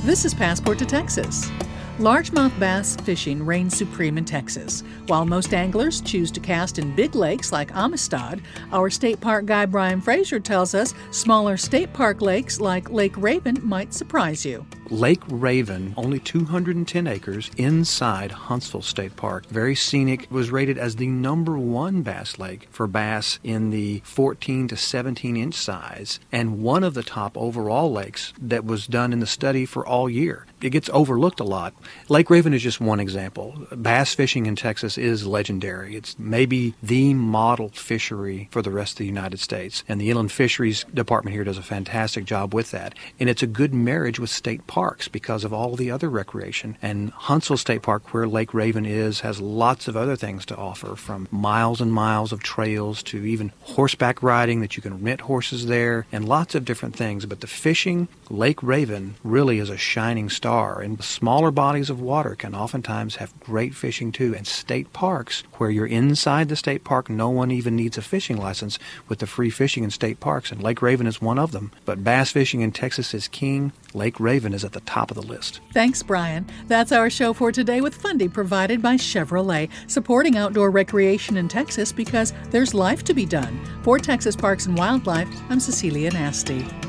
This is Passport to Texas. Largemouth bass fishing reigns supreme in Texas. While most anglers choose to cast in big lakes like Amistad, our state park guide Brian Fraser tells us smaller state park lakes like Lake Raven might surprise you. Lake Raven, only 210 acres inside Huntsville State Park. Very scenic. Was rated as the #1 bass lake for bass in the 14 to 17 inch size, and one of the top overall lakes that was done in the study for all year. It gets overlooked a lot. Lake Raven is just one example. Bass fishing in Texas is legendary. It's maybe the model fishery for the rest of the United States, and the Inland Fisheries Department here does a fantastic job with that. And it's a good marriage with state parks because of all the other recreation. And Huntsville State Park, where Lake Raven is, has lots of other things to offer, from miles and miles of trails to even horseback riding that you can rent horses there, and lots of different things. But the fishing, Lake Raven really is a shining star, and smaller bodies of water can oftentimes have great fishing too. And state parks, where you're inside the state park, no one even needs a fishing license with the free fishing in state parks, and Lake Raven is one of them. But bass fishing in Texas is king. Lake Raven is at the top of the list. Thanks, Brian. That's our show for today, with funding provided by Chevrolet, supporting outdoor recreation in Texas because there's life to be done. For Texas Parks and Wildlife, I'm Cecilia Nasty.